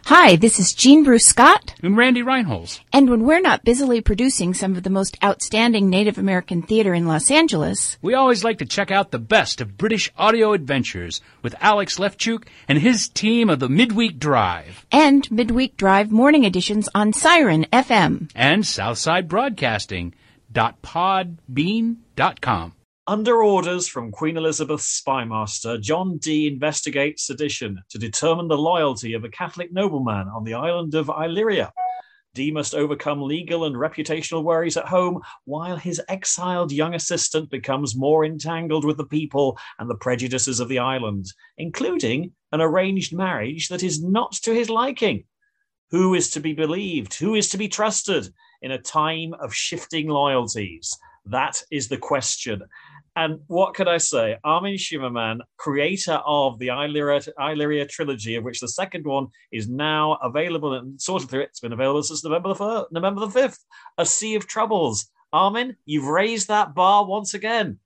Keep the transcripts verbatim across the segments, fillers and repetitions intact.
Hi, this is Jean Bruce Scott. And Randy Reinholz. And when we're not busily producing some of the most outstanding Native American theater in Los Angeles, we always like to check out the best of British audio adventures with Alex Lefchuk and his team of the Midweek Drive. And Midweek Drive morning editions on Siren F M. And Southside Broadcasting dot podbean dot com. Under orders from Queen Elizabeth's spymaster, John Dee investigates sedition to determine the loyalty of a Catholic nobleman on the island of Illyria. Dee must overcome legal and reputational worries at home, while his exiled young assistant becomes more entangled with the people and the prejudices of the island, including an arranged marriage that is not to his liking. Who is to be believed? Who is to be trusted in a time of shifting loyalties? That is the question. And what could I say? Armin Shimerman, creator of the Illyria, Illyria trilogy, of which the second one is now available and sorted through. It's been available since November the first, November the fifth. A Sea of Troubles. Armin, you've raised that bar once again.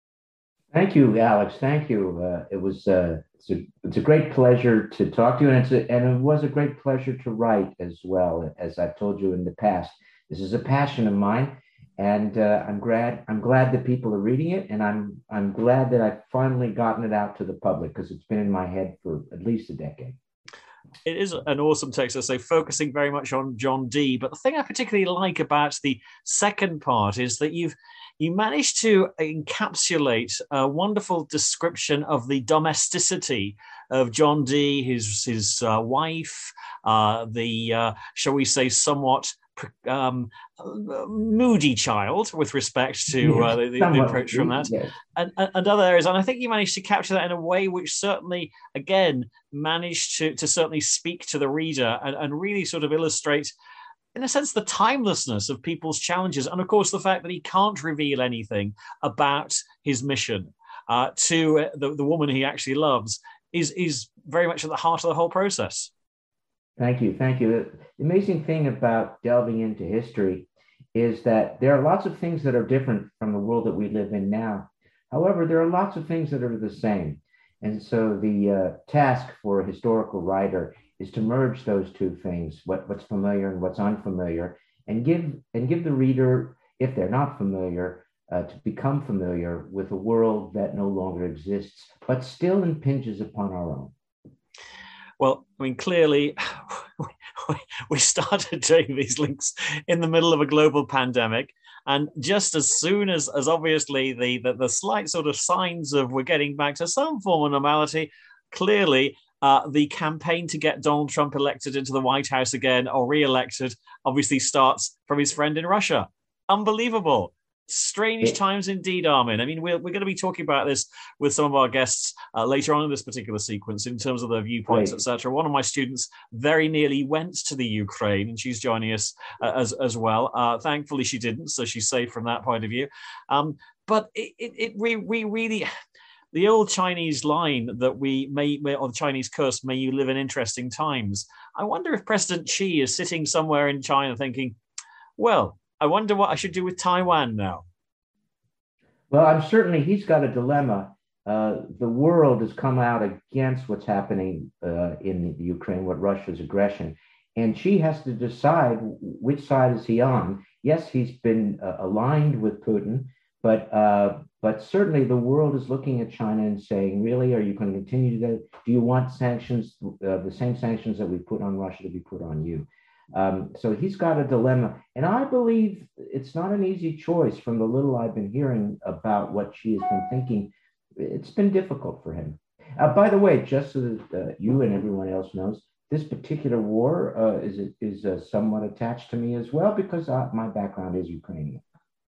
Thank you, Alex. Thank you. Uh, it was uh, it's a it's a great pleasure to talk to you, and it's a, and it was a great pleasure to write as well. As I've told you in the past, this is a passion of mine. And uh, I'm glad I'm glad that people are reading it, and I'm I'm glad that I've finally gotten it out to the public, because it's been in my head for at least a decade. It is an awesome text, I say, focusing very much on John Dee. But the thing I particularly like about the second part is that you've you managed to encapsulate a wonderful description of the domesticity of John Dee, his his uh, wife, uh, the uh, shall we say somewhat Um, moody child with respect to uh, the, the, the approach from that, yes. and, and other areas. And I think you managed to capture that in a way which certainly, again, managed to, to certainly speak to the reader and, and really sort of illustrate, in a sense, the timelessness of people's challenges. And of course, the fact that he can't reveal anything about his mission uh, to the, the woman he actually loves is, is very much at the heart of the whole process. Thank you. Thank you. The amazing thing about delving into history is that there are lots of things that are different from the world that we live in now. However, there are lots of things that are the same. And so the uh, task for a historical writer is to merge those two things, what, what's familiar and what's unfamiliar, and give and give the reader, if they're not familiar, uh, to become familiar with a world that no longer exists, but still impinges upon our own. Well, I mean, clearly, we started doing these links in the middle of a global pandemic. And just as soon as, as obviously the, the, the slight sort of signs of we're getting back to some form of normality, clearly uh, the campaign to get Donald Trump elected into the White House again or re-elected obviously starts from his friend in Russia. Unbelievable. Strange times indeed, Armin. I mean, we're, we're going to be talking about this with some of our guests uh, later on in this particular sequence in terms of their viewpoints, et cetera. One of my students very nearly went to the Ukraine, and she's joining us uh, as, as well. Uh, thankfully, she didn't, so she's safe from that point of view. Um, but it, it, it we, we really... The old Chinese line that we may, may, or the Chinese curse, may you live in interesting times. I wonder if President Xi is sitting somewhere in China thinking, well, I wonder what I should do with Taiwan now. Well, I'm certainly, he's got a dilemma. Uh, the world has come out against what's happening uh, in the Ukraine, what Russia's aggression. And Xi has to decide which side is he on. Yes, he's been uh, aligned with Putin, but uh, but certainly the world is looking at China and saying, really, are you going to continue to do, do you want sanctions, uh, the same sanctions that we put on Russia to be put on you? Um, so he's got a dilemma. And I believe it's not an easy choice from the little I've been hearing about what Xi has been thinking. It's been difficult for him. Uh, by the way, just so that uh, you and everyone else knows, this particular war uh, is, is uh, somewhat attached to me as well, because uh, my background is Ukrainian.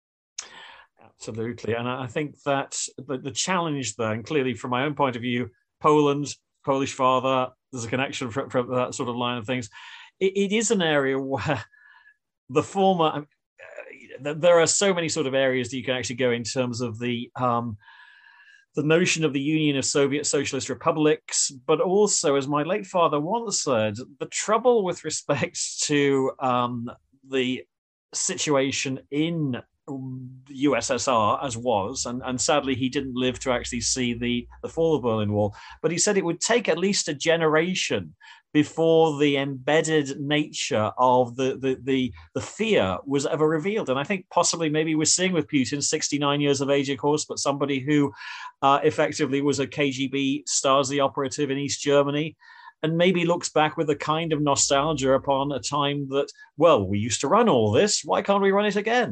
Absolutely. And I think that the, the challenge there, and clearly from my own point of view, Poland, Polish father, there's a connection from, from that sort of line of things. It, it is an area where the former, uh, there are so many sort of areas that you can actually go in terms of the um, the notion of the Union of Soviet Socialist Republics, but also, as my late father once said, the trouble with respect to um, the situation in the U S S R as was, and, and sadly he didn't live to actually see the, the fall of the Berlin Wall, but he said it would take at least a generation before the embedded nature of the, the, the, the fear was ever revealed. And I think possibly maybe we're seeing with Putin, sixty-nine years of age, of course, but somebody who uh, effectively was a K G B Stasi operative in East Germany, and maybe looks back with a kind of nostalgia upon a time that, well, we used to run all this. Why can't we run it again?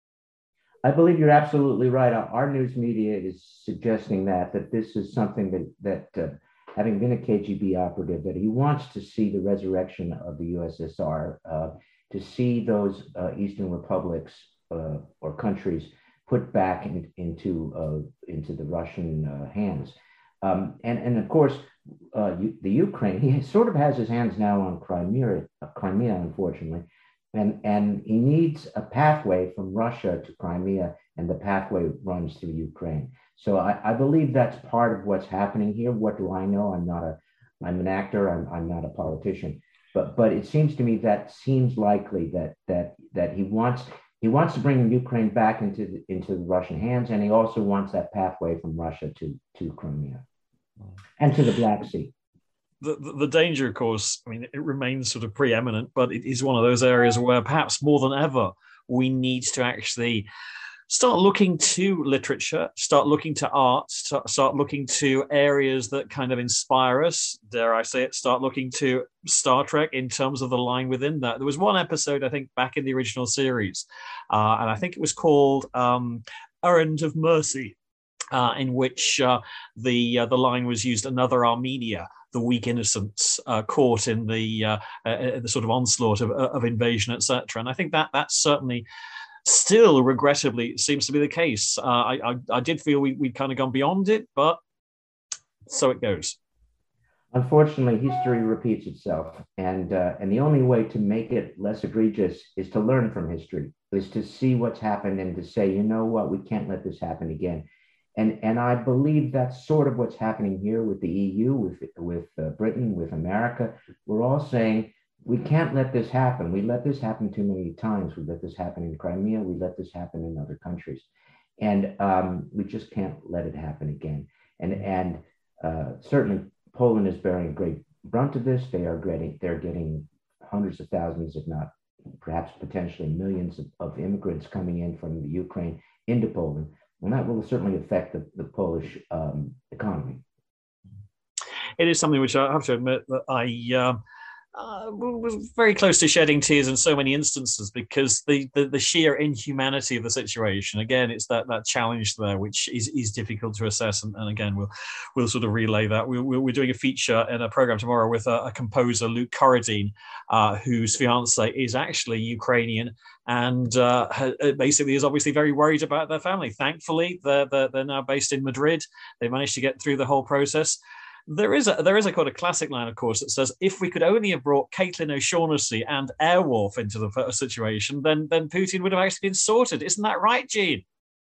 I believe you're absolutely right. Our news media is suggesting that, that this is something that, that uh, having been a K G B operative, that he wants to see the resurrection of the U S S R, uh, to see those uh, Eastern republics uh, or countries put back in, into, uh, into the Russian uh, hands. Um, and, and of course, uh, the Ukraine, he sort of has his hands now on Crimea, uh, Crimea, unfortunately. And, and he needs a pathway from Russia to Crimea, and the pathway runs through Ukraine. So I, I believe that's part of what's happening here. What do I know? I'm not a, I'm an actor. I'm, I'm not a politician. But, but it seems to me that seems likely that, that, that he wants, he wants to bring Ukraine back into the, into the Russian hands, and he also wants that pathway from Russia to, to Crimea and to the Black Sea. The, the, the danger, of course, I mean, it remains sort of preeminent, but it is one of those areas where perhaps more than ever, we need to actually start looking to literature, start looking to art, start, start looking to areas that kind of inspire us, dare I say it, start looking to Star Trek in terms of the line within that. There was one episode, I think, back in the original series, uh, and I think it was called um, Errand of Mercy, uh, in which uh, the, uh, the line was used, another Armenia, the weak innocents uh, caught in the uh, uh, the sort of onslaught of, of invasion, et cetera. And I think that that certainly still, regrettably, seems to be the case. Uh, I, I I did feel we, we'd kind of gone beyond it, but so it goes. Unfortunately, history repeats itself. And, uh, and the only way to make it less egregious is to learn from history, is to see what's happened and to say, you know what, we can't let this happen again. And, and I believe that's sort of what's happening here with the E U, with, with uh, Britain, with America. We're all saying, we can't let this happen. We let this happen too many times. We let this happen in Crimea. We let this happen in other countries. And um, we just can't let it happen again. And, and uh, certainly Poland is bearing great brunt of this. They are getting, they're getting hundreds of thousands, if not perhaps potentially millions of, of immigrants coming in from the Ukraine into Poland. And that will certainly affect the, the Polish um, economy. It is something which I have to admit that I uh, uh, was very close to shedding tears in so many instances, because the, the, the sheer inhumanity of the situation, again, it's that, that challenge there, which is, is difficult to assess. And, and again, we'll we'll sort of relay that. We, we're doing a feature in a program tomorrow with a, a composer, Luke Corradine, uh, whose fiance is actually Ukrainian, and uh, basically is obviously very worried about their family. Thankfully, they're, they're, they're now based in Madrid. They managed to get through the whole process. There is a there is a kind of classic line, of course, that says, if we could only have brought Caitlin O'Shaughnessy and Airwolf into the situation, then then Putin would have actually been sorted. Isn't that right, Jean?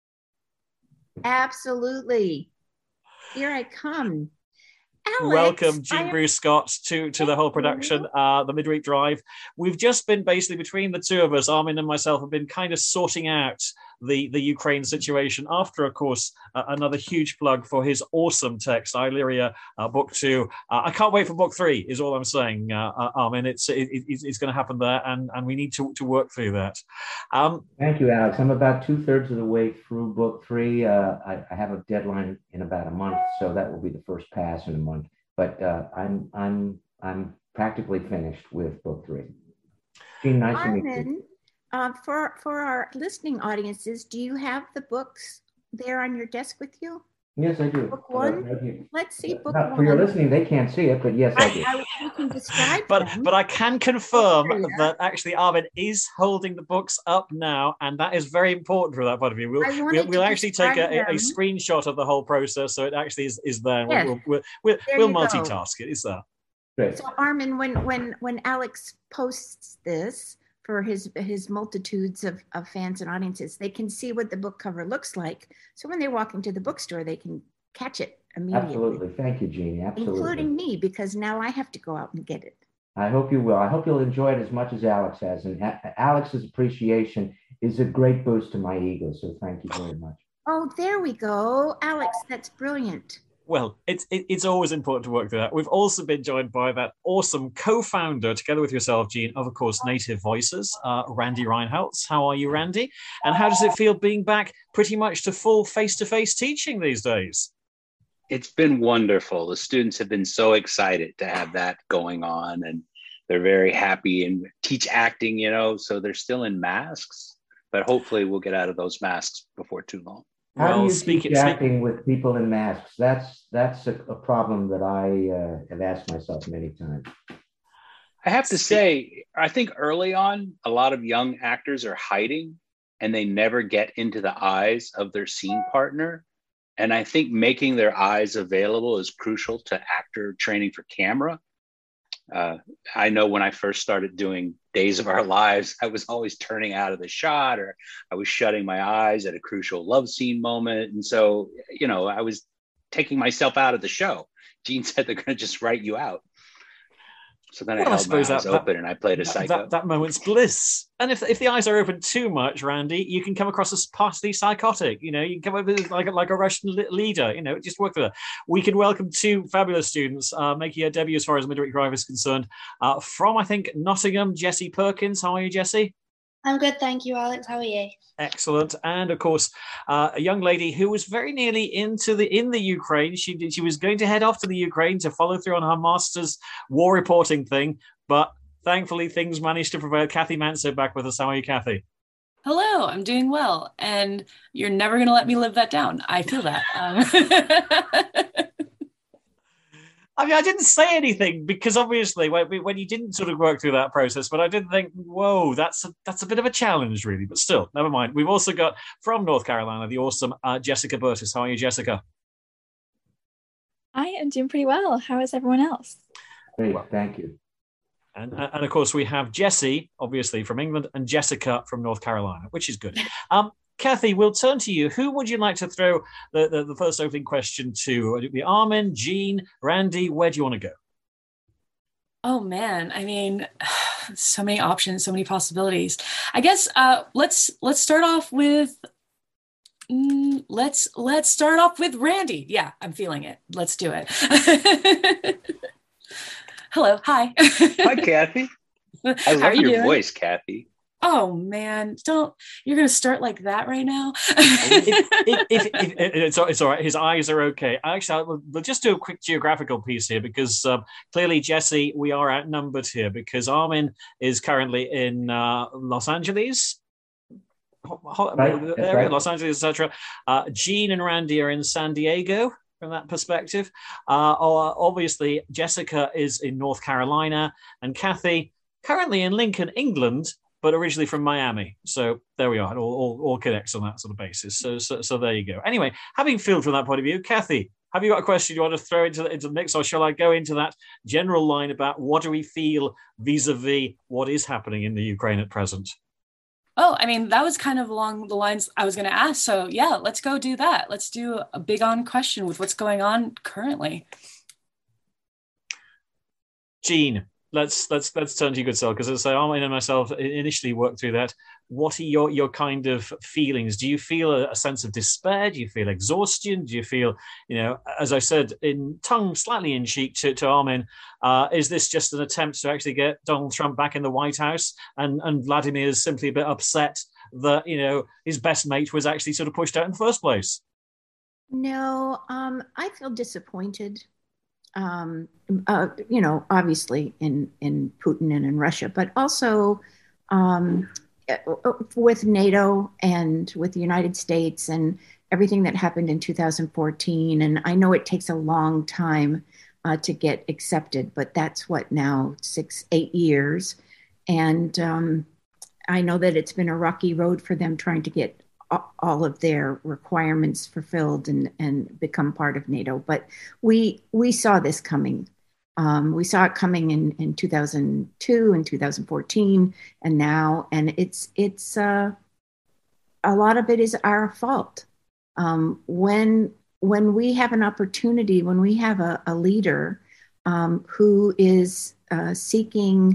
Absolutely. Here I come. Alex, welcome, Jean I... Bruce Scott, to, to the whole production, uh, the Midweek Drive. We've just been basically, between the two of us, Armin and myself, have been kind of sorting out the, the Ukraine situation after, of course, uh, another huge plug for his awesome text, Illyria, uh, book two. Uh, I can't wait for book three, is all I'm saying, uh, uh, Armin. It's, it, it's, it's going to happen there, and, and we need to, to work through that. Um, Thank you, Alex. I'm about two thirds of the way through book three. Uh, I, I have a deadline in about a month, so that will be the first pass in a month. But uh, I'm I'm I'm practically finished with book three. Jean, nice Armin, to meet you. Uh, for for our listening audiences, do you have the books there on your desk with you? Yes, I do. Book one. Uh, right Let's see book Not, one. for your listening, they can't see it, but yes, I do. I, I, you can describe but them. but I can confirm that actually Armin is holding the books up now, and that is very important from that point of view. We'll we'll, we'll actually take a, a, a screenshot of the whole process, so it actually is, is there. Yes. We'll we'll, we'll, we'll multitask go. it. It's there. Great. So Armin, when when when Alex posts this for his his multitudes of, of fans and audiences, they can see what the book cover looks like. So when they walk into the bookstore, they can catch it immediately. Absolutely. Thank you, Jeannie. Absolutely. Including me, because now I have to go out and get it. I hope you will. I hope you'll enjoy it as much as Alex has. And a- Alex's appreciation is a great boost to my ego. So thank you very much. Oh, there we go. Alex, that's brilliant. Well, it's it, it's always important to work through that. We've also been joined by that awesome co-founder, together with yourself, Jean, of, of course, Native Voices, uh, Randy Reinholtz. How are you, Randy? And how does it feel being back pretty much to full face-to-face teaching these days? It's been wonderful. The students have been so excited to have that going on, and they're very happy and teach acting, you know, so they're still in masks, but hopefully we'll get out of those masks before too long. How well, do you speak teach it, acting with people in masks? That's that's a, a problem that I uh, have asked myself many times. I have to say, I think early on, a lot of young actors are hiding and they never get into the eyes of their scene partner. And I think making their eyes available is crucial to actor training for camera. Uh, I know when I first started doing Days of Our Lives, I was always turning out of the shot, or I was shutting my eyes at a crucial love scene moment. And so, you know, I was taking myself out of the show. Jean said they're going to just write you out. So then well, I held I my eyes that, open that, and I played a that, psycho. That, that moment's bliss. And if if the eyes are open too much, Randy, you can come across as partly psychotic. You know, you can come up with like, like a Russian leader. You know, just work with it. We can welcome two fabulous students uh, making a debut as far as Midweek Drive is concerned. Uh, from, I think, Nottingham, Jessie Perkins. How are you, Jessie? I'm good, thank you, Alex. How are you? Excellent. And of course, uh, a young lady who was very nearly into the in the Ukraine. She did, she was going to head off to the Ukraine to follow through on her master's war reporting thing, but thankfully things managed to prevail. Kathy Manso back with us. How are you, Kathy? Hello, I'm doing well, and you're never going to let me live that down. I feel that. Um... I mean, I didn't say anything because obviously when, when you didn't sort of work through that process, but I did think, whoa, that's a, that's a bit of a challenge, really. But still, never mind. We've also got from North Carolina, the awesome uh, Jessica Burtis. How are you, Jessica? I am doing pretty well. How is everyone else? Great, well, thank you. And, and of course, we have Jessie, obviously, from England, and Jessica from North Carolina, which is good. Um, Kathy, we'll turn to you. Who would you like to throw the, the, the first opening question to? Would it be Armin, Jean, Randy? Where do you want to go? Oh, man. I mean, so many options, so many possibilities. I guess uh, let's let's start off with mm, let's let's start off with Randy. Yeah, I'm feeling it. Let's do it. Hello. Hi. Hi, Kathy. I love you your doing? voice, Kathy. Oh man, don't, you're going to start like that right now? if, if, if, if, it's, it's all right. His eyes are okay. Actually, we'll, we'll just do a quick geographical piece here because um, clearly, Jessie, we are outnumbered here because Armin is currently in uh, Los Angeles. Right, area, right. Los Angeles, et cetera. Uh, Jean and Randy are in San Diego. From that perspective, uh, obviously Jessica is in North Carolina, and Kathy currently in Lincoln, England, but originally from Miami. So there we are. It all, all, all connects on that sort of basis. So, so, so there you go. Anyway, having filled from that point of view, Kathy, have you got a question you want to throw into the, into the mix, or shall I go into that general line about what do we feel vis-a-vis what is happening in the Ukraine at present? Oh, I mean, that was kind of along the lines I was going to ask. So yeah, let's go do that. Let's do a big on question with what's going on currently. Jean, let's let's let's turn to you, good self, because as I say, Armin and myself initially worked through that. What are your your kind of feelings? Do you feel a, a sense of despair? Do you feel exhaustion? Do you feel, you know, as I said, in tongue slightly in cheek to, to Armin, uh, is this just an attempt to actually get Donald Trump back in the White House, and and Vladimir is simply a bit upset that, you know, his best mate was actually sort of pushed out in the first place? No, um, I feel disappointed. Um, uh, you know, obviously in in Putin and in Russia, but also um, with NATO and with the United States and everything that happened in two thousand fourteen. And I know it takes a long time uh, to get accepted, but that's what now, six, eight years. And um, I know that it's been a rocky road for them trying to get all of their requirements fulfilled and, and become part of NATO. But we we saw this coming. Um, we saw it coming in, in two thousand two and two thousand fourteen, and now, and it's it's uh, a lot of it is our fault. Um, when when we have an opportunity, when we have a, a leader um, who is uh, seeking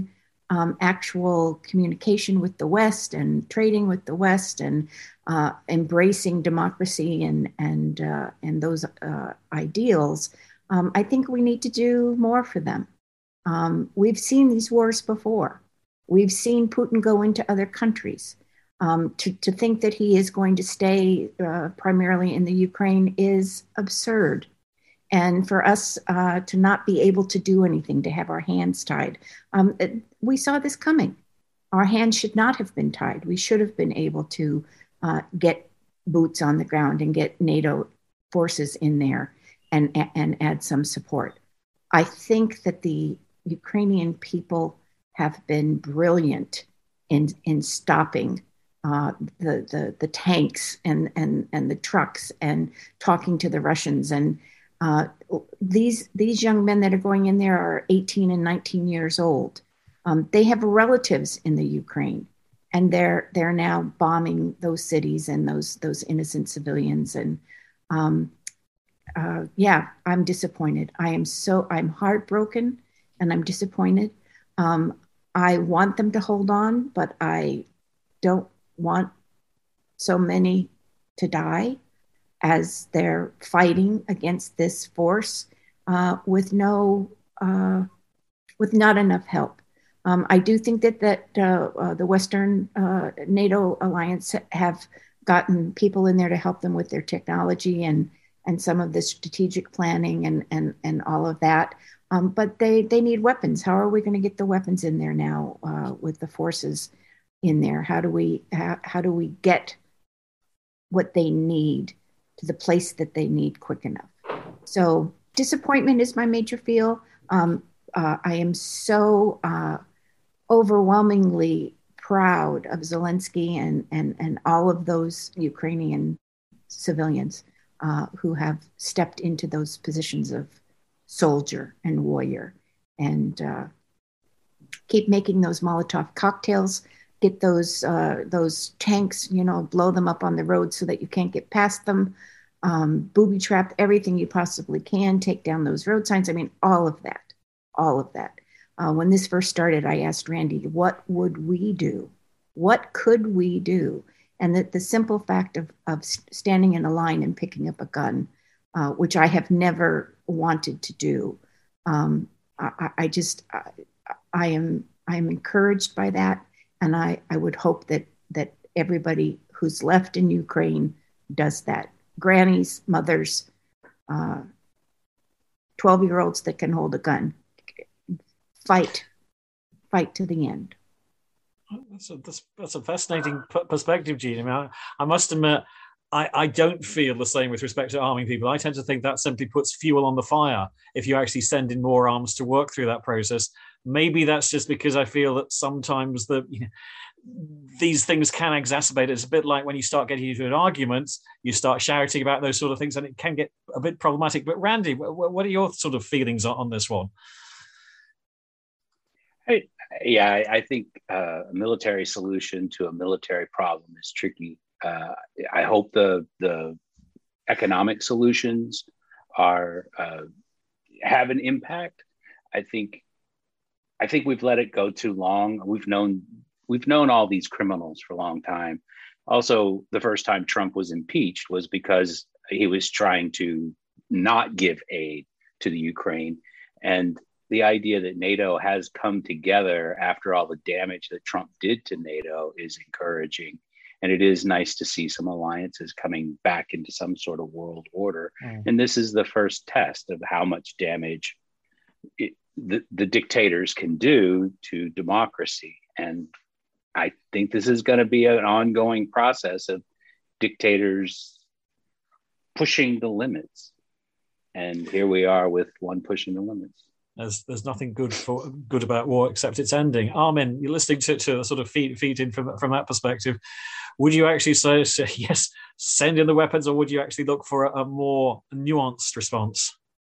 um, actual communication with the West and trading with the West and uh, embracing democracy and and uh, and those uh, ideals, um, I think we need to do more for them. Um, we've seen these wars before. We've seen Putin go into other countries. Um, to, to think that he is going to stay uh, primarily in the Ukraine is absurd. And for us uh, to not be able to do anything, to have our hands tied, um, it, we saw this coming. Our hands should not have been tied. We should have been able to uh, get boots on the ground and get NATO forces in there and, and add some support. I think that the Ukrainian people have been brilliant in, in stopping Uh, the, the the tanks and and and the trucks and talking to the Russians, and uh, these these young men that are going in there are eighteen and nineteen years old. Um, they have relatives in the Ukraine, and they're they're now bombing those cities and those those innocent civilians. And um, uh, yeah, I'm disappointed. I am so I'm heartbroken, and I'm disappointed. Um, I want them to hold on, but I don't want so many to die as they're fighting against this force uh, with no, uh, with not enough help. Um, I do think that that uh, uh, the Western uh, NATO alliance have gotten people in there to help them with their technology and and some of the strategic planning and and and all of that. Um, but they they need weapons. How are we going to get the weapons in there now uh, with the forces in there? How do we how, how do we get what they need to the place that they need quick enough? So disappointment is my major feel. Um, uh, I am so uh, overwhelmingly proud of Zelensky and and and all of those Ukrainian civilians uh, who have stepped into those positions of soldier and warrior, and uh, keep making those Molotov cocktails. Get those uh, those tanks, you know, blow them up on the road so that you can't get past them. Um, booby trap everything you possibly can. Take down those road signs. I mean, all of that, all of that. Uh, when this first started, I asked Randy, what would we do? What could we do? And that the simple fact of, of standing in a line and picking up a gun, uh, which I have never wanted to do. Um, I, I just, I, I am, I am encouraged by that. And I, I would hope that that everybody who's left in Ukraine does that. Grannies, mothers, uh, twelve-year-olds that can hold a gun. Fight. Fight to the end. That's a, that's, that's a fascinating perspective, Jean. I mean, I, I must admit, I, I don't feel the same with respect to arming people. I tend to think that simply puts fuel on the fire if you actually send in more arms to work through that process. Maybe that's just because I feel that sometimes the you know, these things can exacerbate it. It's a bit like when you start getting into an argument, you start shouting about those sort of things, and it can get a bit problematic. But Randy, what are your sort of feelings on this one? I, yeah, I, I think uh, a military solution to a military problem is tricky. Uh, I hope the the economic solutions are uh, have an impact. I think. I think we've let it go too long. We've known we've known all these criminals for a long time. Also, the first time Trump was impeached was because he was trying to not give aid to the Ukraine. And the idea that NATO has come together after all the damage that Trump did to NATO is encouraging. And it is nice to see some alliances coming back into some sort of world order. Mm. And this is the first test of how much damage it, The, the dictators can do to democracy. And I think this is going to be an ongoing process of dictators pushing the limits. And here we are with one pushing the limits. There's, there's nothing good for good about war except its ending. Armin, you're listening to, to sort of feed, feed in from, from that perspective. Would you actually say, say, yes, send in the weapons, or would you actually look for a, a more nuanced response?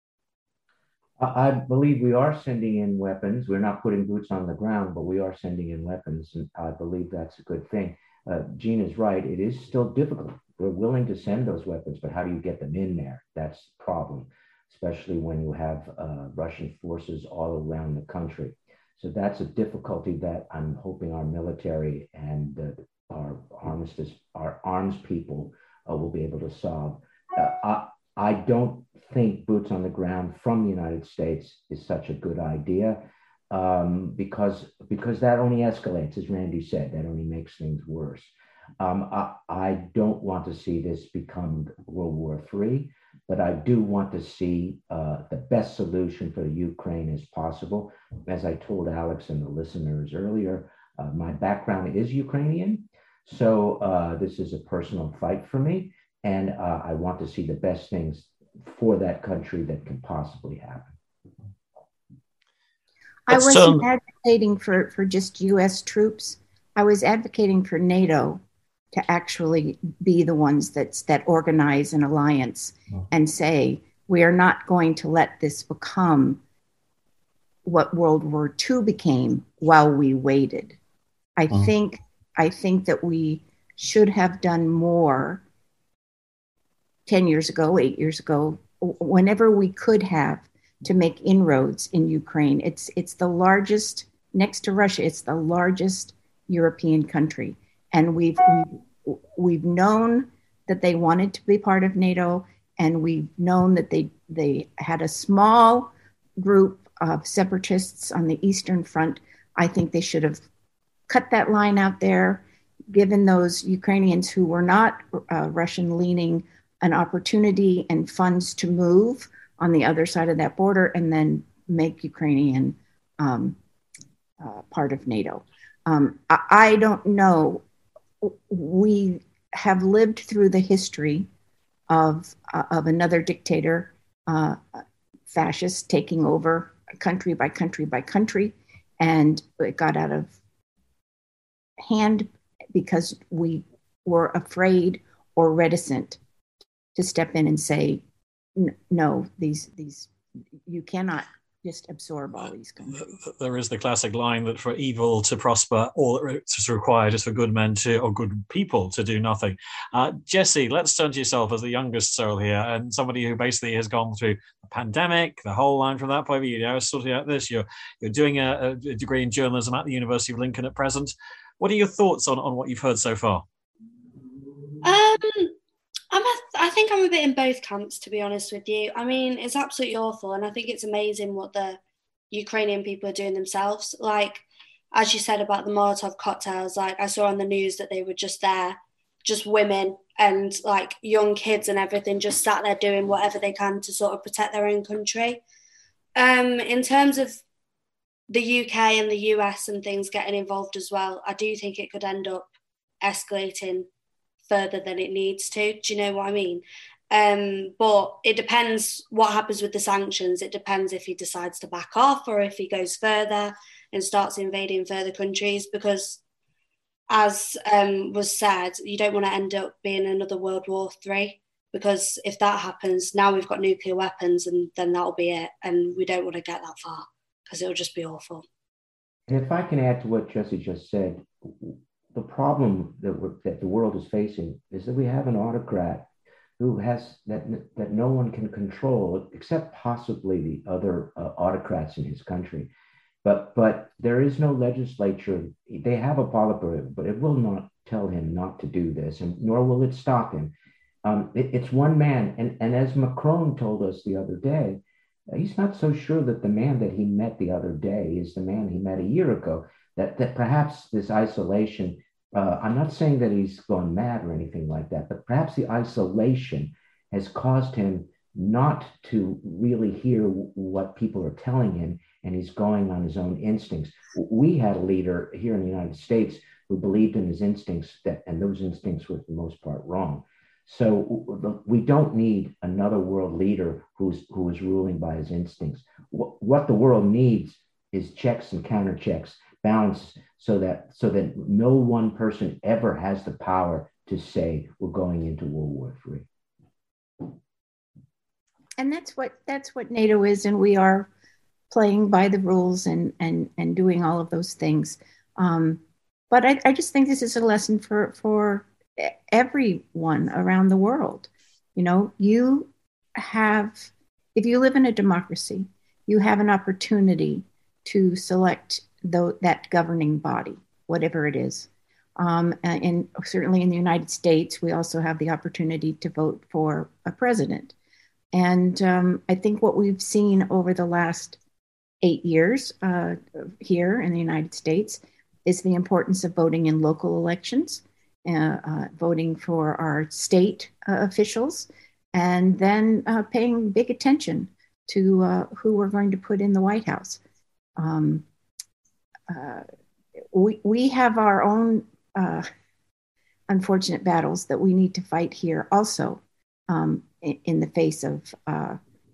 I believe we are sending in weapons. We're not putting boots on the ground, but we are sending in weapons. And I believe that's a good thing. Uh, Jean is right. It is still difficult. We're willing to send those weapons, but how do you get them in there? That's the problem, especially when you have uh, Russian forces all around the country. So that's a difficulty that I'm hoping our military and uh, our armistice, our arms people uh, will be able to solve. Uh, I, I don't think boots on the ground from the United States is such a good idea um, because, because that only escalates, as Randy said, that only makes things worse. Um, I, I don't want to see this become World War Three, but I do want to see uh, the best solution for the Ukraine as possible. As I told Alex and the listeners earlier, uh, my background is Ukrainian, so uh, this is a personal fight for me, and uh, I want to see the best things for that country that can possibly happen. I wasn't advocating for, for just U S troops. I was advocating for NATO to actually be the ones that's, that organize an alliance and say, we are not going to let this become what World War Two became while we waited. I mm. think I think that we should have done more ten years ago, eight years ago, whenever we could have, to make inroads in Ukraine. It's it's the largest, next to Russia, it's the largest European country. And we've, we've, we've known that they wanted to be part of NATO, and we've known that they, they had a small group of separatists on the Eastern Front. I think they should have cut that line out there, given those Ukrainians who were not uh, Russian-leaning an opportunity and funds to move on the other side of that border, and then make Ukrainian um, uh, part of NATO. Um, I, I don't know. We have lived through the history of uh, of another dictator, uh, fascist, taking over country by country by country, and it got out of hand because we were afraid or reticent to step in and say, no, these these you cannot just absorb all these countries. There is the classic line that for evil to prosper, all that's required is for good men to, or good people to do nothing. Uh, Jesse, let's turn to yourself as the youngest soul here, and somebody who basically has gone through the pandemic, the whole line from that point of view. You're sorting out this. You're you're doing a, a degree in journalism at the University of Lincoln at present. What are your thoughts on, on what you've heard so far? Um. I'm a, I think I'm a bit in both camps, to be honest with you. I mean, it's absolutely awful, and I think it's amazing what the Ukrainian people are doing themselves. Like, as you said about the Molotov cocktails, like I saw on the news that they were just there, just women and like young kids and everything, just sat there doing whatever they can to sort of protect their own country. Um, in terms of the U K and the U S and things getting involved as well, I do think it could end up escalating further than it needs to. Do you know what I mean? Um, but it depends what happens with the sanctions. It depends if he decides to back off or if he goes further and starts invading further countries, because as um, was said, you don't want to end up being another World War Three, because if that happens, now we've got nuclear weapons and then that'll be it. And we don't want to get that far because it'll just be awful. And if I can add to what Jesse just said, the problem that, we're, that the world is facing is that we have an autocrat who has that that no one can control except possibly the other uh, autocrats in his country. But but there is no legislature. They have a Politburo, but it will not tell him not to do this, and nor will it stop him. Um, it, it's one man, and, and as Macron told us the other day, he's not so sure that the man that he met the other day is the man he met a year ago. That that perhaps this isolation. Uh, I'm not saying that he's gone mad or anything like that, but perhaps the isolation has caused him not to really hear w- what people are telling him, and he's going on his own instincts. We had a leader here in the United States who believed in his instincts, that, and those instincts were for the most part wrong. So we don't need another world leader who's who is ruling by his instincts. W- what the world needs is checks and counter checks, balance, so that so that no one person ever has the power to say we're going into World War Three. And that's what that's what NATO is, and we are playing by the rules and and and doing all of those things. Um, but I, I just think this is a lesson for for everyone around the world. You know, you have, if you live in a democracy, you have an opportunity to select the, that governing body, whatever it is. Um, and certainly in the United States, we also have the opportunity to vote for a president. And um, I think what we've seen over the last eight years uh, here in the United States is the importance of voting in local elections, uh, uh, voting for our state uh, officials, and then uh, paying big attention to uh, who we're going to put in the White House. Um, uh, we, we have our own uh, unfortunate battles that we need to fight here also um, in, in the face of uh,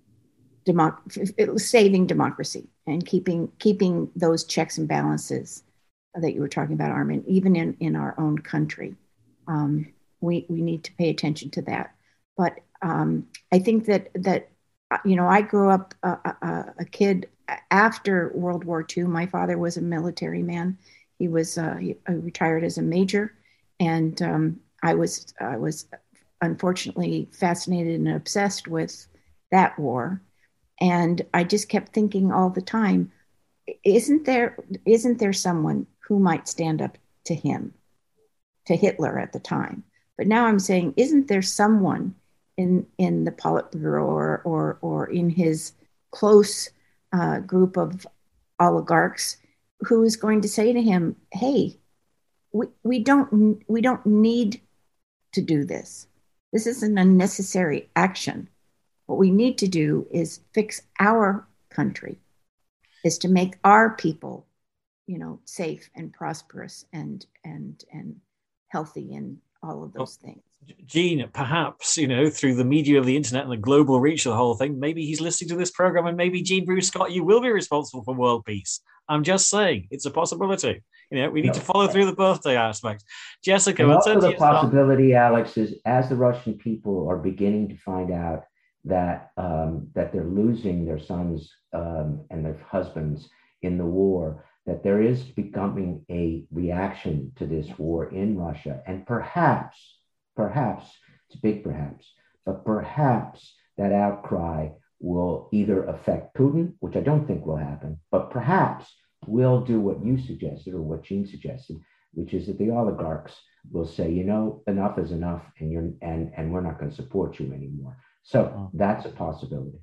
democ- saving democracy and keeping keeping those checks and balances that you were talking about, Armin, even in, in our own country. Um, we, we need to pay attention to that. But um, I think that, that, you know, I grew up a, a, a kid after World War Two. My father was a military man. He was uh, he retired as a major. And um, I was I was unfortunately fascinated and obsessed with that war. And I just kept thinking all the time, isn't there isn't there someone who might stand up to him, to Hitler at the time? But now I'm saying, isn't there someone in in the Politburo or or, or in his close uh, group of oligarchs who is going to say to him, hey, we, we don't we don't need to do this. This is an unnecessary action. What we need to do is fix our country, is to make our people, you know, safe and prosperous and and and healthy and all of those well, things. Jean, perhaps, you know, through the media of the internet and the global reach of the whole thing, maybe he's listening to this program and maybe Jean Bruce Scott, you will be responsible for world peace. I'm just saying, it's a possibility. You know, we need no. to follow through the birthday aspect. Jessica, and we'll also the you possibility, Alex, is as the Russian people are beginning to find out that um, that they're losing their sons um, and their husbands in the war, that there is becoming a reaction to this war in Russia. And perhaps, perhaps, it's a big perhaps, but perhaps that outcry will either affect Putin, which I don't think will happen, but perhaps will do what you suggested or what Jean suggested, which is that the oligarchs will say, you know, enough is enough, and you're and, and we're not going to support you anymore. So that's a possibility.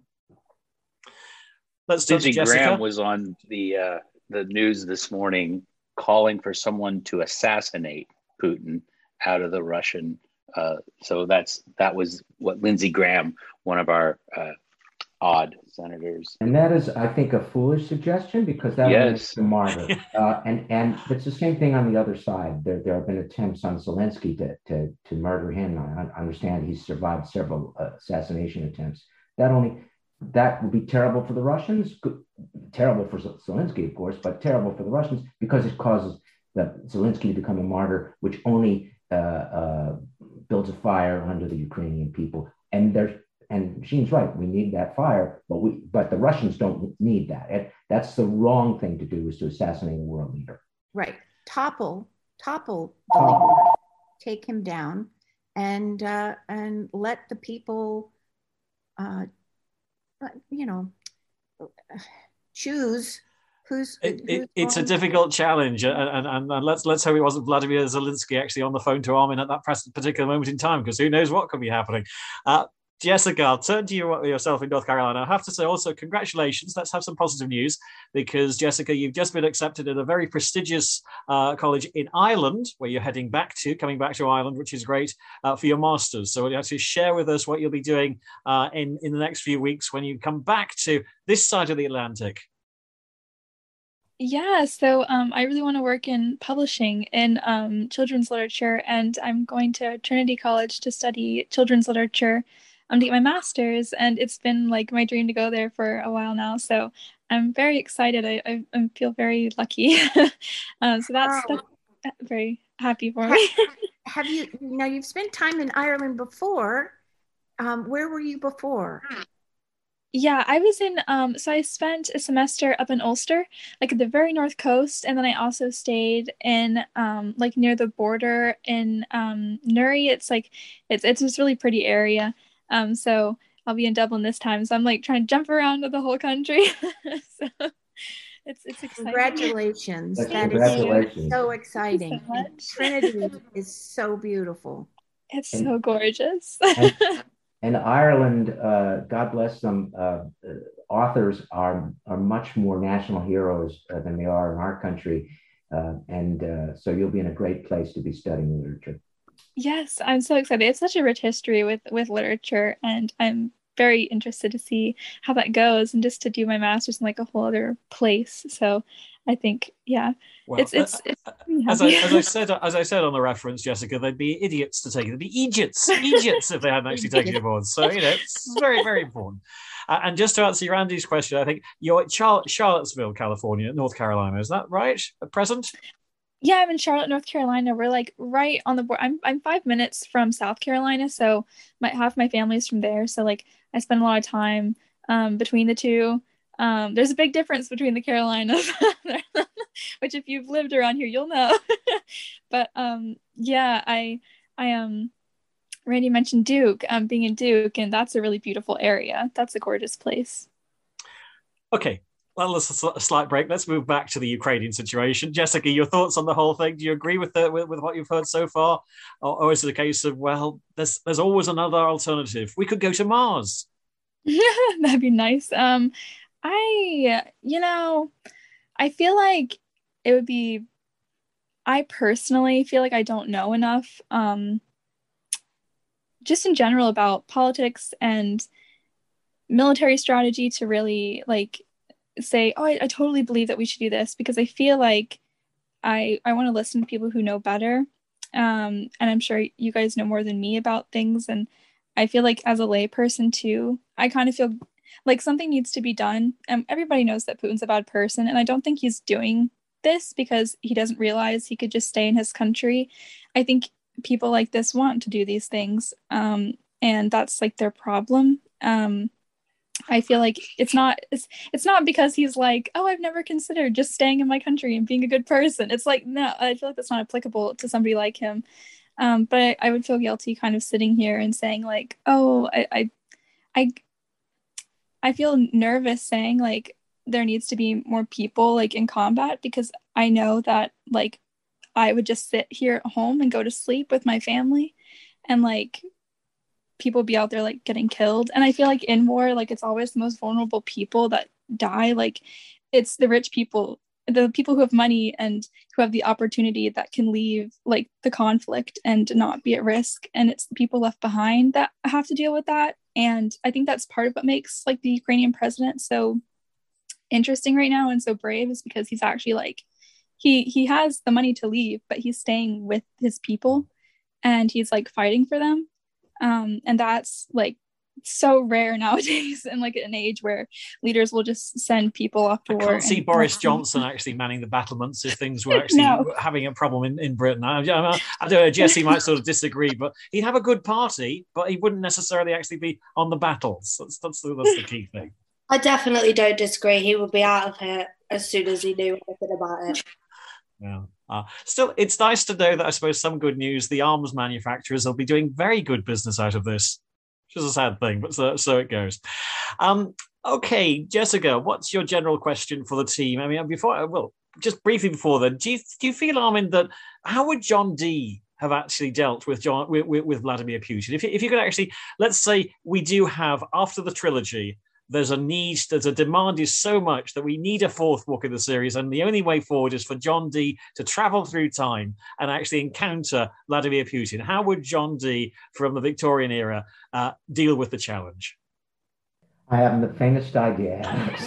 Let's Lindsey Graham was on the uh, the news this morning calling for someone to assassinate Putin out of the Russian. Uh, so that's that was what Lindsey Graham, one of our uh, odd senators. And that is, I think, a foolish suggestion because that yes. makes the martyr. uh, and and it's the same thing on the other side. There there have been attempts on Zelensky to to to murder him. I understand he's survived several uh, assassination attempts. That only that would be terrible for the Russians. Good, terrible for Zelensky, of course, but terrible for the Russians because it causes the Zelensky to become a martyr, which only uh, uh, builds a fire under the Ukrainian people. And there's And Jean's right. We need that fire, but we, but the Russians don't need that. It, that's the wrong thing to do, is to assassinate a world leader. Right. Topple, topple the leader, take him down, and uh, and let the people, uh, you know, choose who's. It, who's it, it's a difficult challenge, and, and, and let's let's hope it wasn't Vladimir Zelensky actually on the phone to Armin at that particular moment in time, because who knows what could be happening. Uh, Jessica, I'll turn to you yourself in North Carolina. I have to say also congratulations. Let's have some positive news, because Jessica, you've just been accepted at a very prestigious uh, college in Ireland, where you're heading back to, coming back to Ireland, which is great, uh, for your master's. So will you actually share with us what you'll be doing uh, in, in the next few weeks when you come back to this side of the Atlantic? Yeah, so um, I really want to work in publishing in um, children's literature, and I'm going to Trinity College to study children's literature um, to get my master's, and it's been like my dream to go there for a while now. So I'm very excited. I, I, I feel very lucky. um, so that's, Wow. that's very happy for have, me. have you, now you've spent time in Ireland before. Um, where were you before? Yeah, I was in, um, so I spent a semester up in Ulster, like at the very north coast, and then I also stayed in, um, like near the border in um, Newry. It's like, it's it's this really pretty area. Um, so I'll be in Dublin this time, so I'm like trying to jump around to the whole country. So It's it's exciting. Congratulations. Like, That congratulations. is so exciting. so much. Trinity is so beautiful. It's And- so gorgeous. and, and Ireland, uh, God bless them, uh, uh, authors are are much more national heroes uh, than they are in our country. Uh, and uh, so you'll be in a great place to be studying literature. Yes, I'm so excited. It's such a rich history with with literature, and I'm very interested to see how that goes, and just to do my master's in like a whole other place. So I think, yeah, Well, it's it's, it's uh, as, I, as I said, as I said on the reference, Jessica, they'd be idiots to take it. They'd be Egypts, Egypts if they hadn't actually taken it aboard. So you know, it's very, very important. Uh, and just to answer Randy's question, I think you're at Char- Charlottesville, California, North Carolina. Is that right at present? Yeah, I'm in Charlotte, North Carolina. We're like right on the board. I'm I'm five minutes from South Carolina, so my half my family's from there. So like I spend a lot of time um, between the two. Um, there's a big difference between the Carolinas, which if you've lived around here, you'll know. But um, yeah, I I am. Um, Randy mentioned Duke, um, being in Duke, and that's a really beautiful area. That's a gorgeous place. Okay. Well, let's a slight break. Let's move back to the Ukrainian situation. Jessica, your thoughts on the whole thing? Do you agree with the, with, with what you've heard so far, or, or is it a case of, well, there's there's always another alternative? We could go to Mars. That'd be nice. Um, I, you know, I feel like it would be. I personally feel like I don't know enough, um, just in general about politics and military strategy to really like. say, oh, I, I totally believe that we should do this, because I feel like I I want to listen to people who know better. Um, and I'm sure you guys know more than me about things. And I feel like as a lay person too, I kind of feel like something needs to be done. And everybody knows that Putin's a bad person. And I don't think he's doing this because he doesn't realize he could just stay in his country. I think people like this want to do these things. Um, and that's like their problem. Um, I feel like it's not it's, it's not because he's like, oh, I've never considered just staying in my country and being a good person. It's like, no, I feel like that's not applicable to somebody like him. Um, but I, I would feel guilty kind of sitting here and saying like, oh, I, I, I, I feel nervous saying like there needs to be more people like in combat, because I know that like I would just sit here at home and go to sleep with my family, and like people be out there like getting killed. And I feel like in war, like it's always the most vulnerable people that die. Like it's the rich people, the people who have money and who have the opportunity that can leave like the conflict and not be at risk. And it's the people left behind that have to deal with that. And I think that's part of what makes like the Ukrainian president so interesting right now and so brave, is because he's actually like, he he has the money to leave, but he's staying with his people and he's like fighting for them. Um, and that's like so rare nowadays, in like an age where leaders will just send people off to I war. can't see and- Boris Johnson actually manning the battlements if things were actually No. having a problem in, in Britain. I, I, I don't know, Jesse might sort of disagree, but he'd have a good party, but he wouldn't necessarily actually be on the battles. That's that's the, that's the key thing. I definitely don't disagree. He would be out of here as soon as he knew anything about it. Yeah. Uh, still, it's nice to know that I suppose some good news. The arms manufacturers will be doing very good business out of this, which is a sad thing, but so, so it goes. Um, okay, Jessica, what's your general question for the team? I mean, before, well, just briefly before then, do you do you feel, Armin, that how would John Dee have actually dealt with John with, with, with Vladimir Putin? If if you could actually, let's say we do have after the trilogy. There's a need, there's a demand is so much that we need a fourth book in the series. And the only way forward is for John Dee to travel through time and actually encounter Vladimir Putin. How would John Dee from the Victorian era uh, deal with the challenge? I haven't the faintest idea, Alex.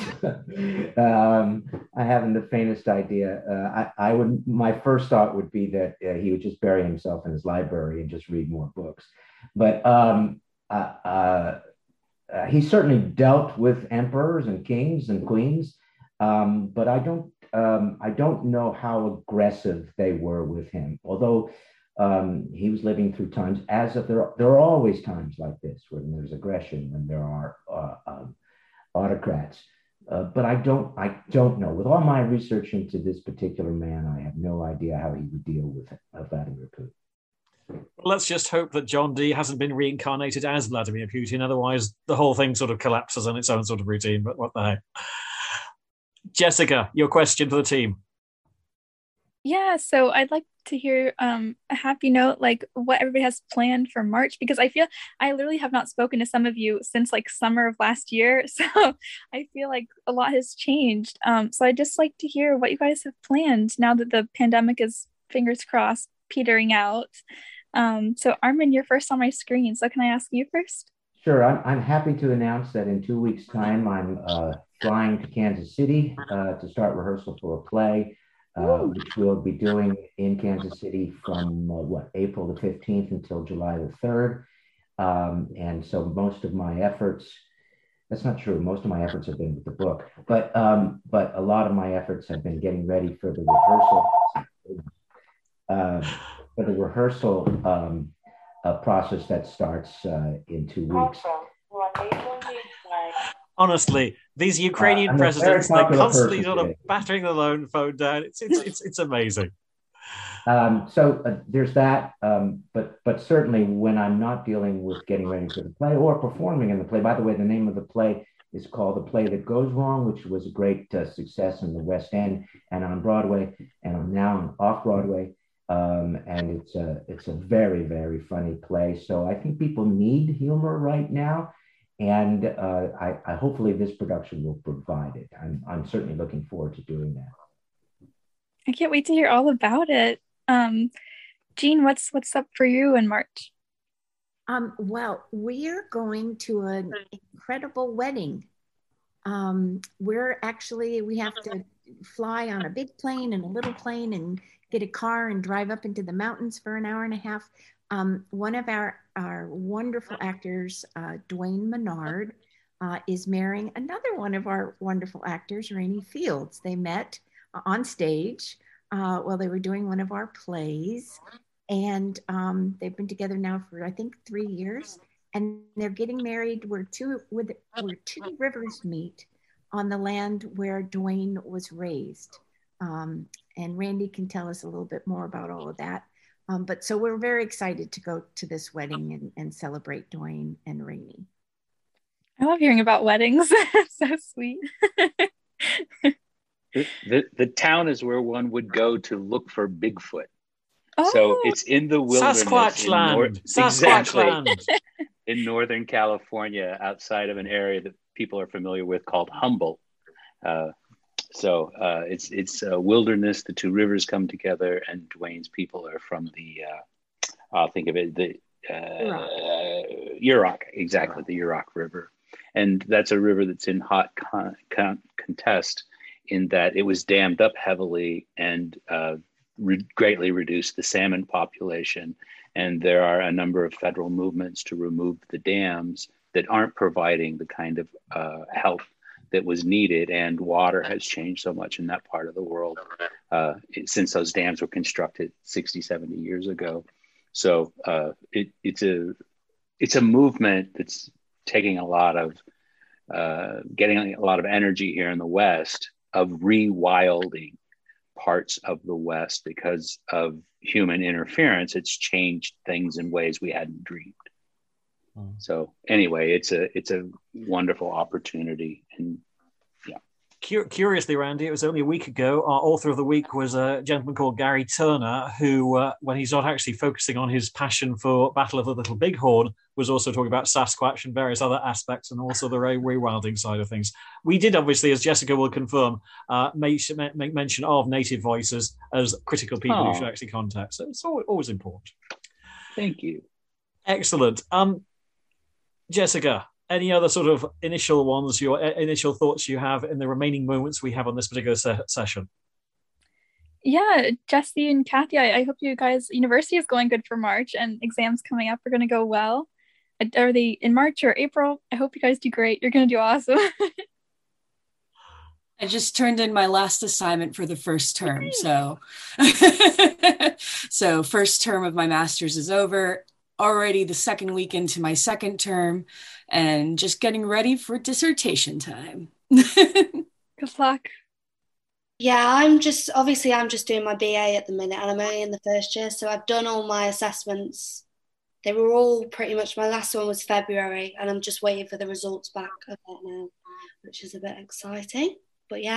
um, I haven't the faintest idea. Uh, I, I would, my first thought would be that uh, he would just bury himself in his library and just read more books. But um, uh, uh, Uh, he certainly dealt with emperors and kings and queens, um, but I don't, um, I don't know how aggressive they were with him. Although um, he was living through times, as if there, there are always times like this when there's aggression, when there are uh, um, autocrats. Uh, but I don't, I don't know. With all my research into this particular man, I have no idea how he would deal with uh, Vladimir Putin. Well, let's just hope that John Dee hasn't been reincarnated as Vladimir Putin. Otherwise, the whole thing sort of collapses on its own sort of routine. But what the heck? Jessica, your question for the team. Yeah, so I'd like to hear um, a happy note, like what everybody has planned for March, because I feel I literally have not spoken to some of you since like summer of last year. So I feel like a lot has changed. Um, so I'd just like to hear what you guys have planned now that the pandemic is, fingers crossed, petering out. Um, so Armin, you're first on my screen. So can I ask you first? Sure. I'm, I'm happy to announce that in two weeks' time, I'm uh, flying to Kansas City uh, to start rehearsal for a play. Uh, which we'll be doing in Kansas City from uh, what April the fifteenth until July the third. Um, and so most of my efforts, that's not true. Most of my efforts have been with the book, but um, but a lot of my efforts have been getting ready for the rehearsal, uh, for the rehearsal um, uh, process that starts uh, in two weeks. Honestly, these Ukrainian uh, presidents, they're constantly sort of battering the lone phone down. It's it's it's, it's amazing. Um, so uh, there's that, um, but but certainly when I'm not dealing with getting ready for the play or performing in the play. By the way, the name of the play is called The Play That Goes Wrong, which was a great uh, success in the West End and on Broadway, and I'm now off Broadway. Um, and it's a it's a very very funny play. So I think people need humor right now. And uh, I, I hopefully this production will provide it. I'm, I'm certainly looking forward to doing that. I can't wait to hear all about it. Um, Jean, what's what's up for you in March? Um, well, we're going to an incredible wedding. Um, we're actually, we have to fly on a big plane and a little plane and get a car and drive up into the mountains for an hour and a half. Um, one of our, our wonderful actors, uh, Dwayne Menard, uh, is marrying another one of our wonderful actors, Rainey Fields. They met uh, on stage uh, while they were doing one of our plays. And um, they've been together now for, I think, three years. And they're getting married where two, where two rivers meet on the land where Dwayne was raised. Um, and Randy can tell us a little bit more about all of that. Um, but so we're very excited to go to this wedding and, and celebrate Dwayne and Rainey. I love hearing about weddings. It's so sweet. the, the, the town is where one would go to look for Bigfoot. Oh. So it's in the wilderness. Sasquatch in land. Nor- Sasquatch exactly, land. In Northern California, outside of an area that people are familiar with called Humboldt. Uh, So uh, it's it's a wilderness. The two rivers come together, and Dwayne's people are from the. Uh, I'll think of it the uh, Yurok, exactly, the Yurok River, and that's a river that's in hot con- con- contest in that it was dammed up heavily and uh, re- greatly reduced the salmon population, and there are a number of federal movements to remove the dams that aren't providing the kind of uh, health that was needed, and water has changed so much in that part of the world uh, it, since those dams were constructed sixty, seventy years ago. So uh, it, it's a it's a movement that's taking a lot of, uh, getting a lot of energy here in the West of rewilding parts of the West because of human interference. It's changed things in ways we hadn't dreamed. So anyway, it's a it's a wonderful opportunity, and yeah. Curiously, Randy, it was only a week ago. Our author of the week was a gentleman called Gary Turner, who, uh, when he's not actually focusing on his passion for Battle of the Little Bighorn, was also talking about Sasquatch and various other aspects, and also the rewilding side of things. We did, obviously, as Jessica will confirm, uh, make, make mention of native voices as critical people Oh. who should actually contact. So it's always important. Thank you. Excellent. Um, Jessica, any other sort of initial ones, your initial thoughts you have in the remaining moments we have on this particular se- session? Yeah, Jesse and Kathy, I, I hope you guys, university is going good for March and exams coming up are going to go well. Are they in March or April? I hope you guys do great. You're going to do awesome. I just turned in my last assignment for the first term. So, so first term of my master's is over. Already the second week into my second term and just getting ready for dissertation time. Good luck. Yeah, I'm just, obviously I'm just doing my B A at the minute and I'm only in the first year. So I've done all my assessments. They were all pretty much, my last one was February and I'm just waiting for the results back of that now, which is a bit exciting. But yeah,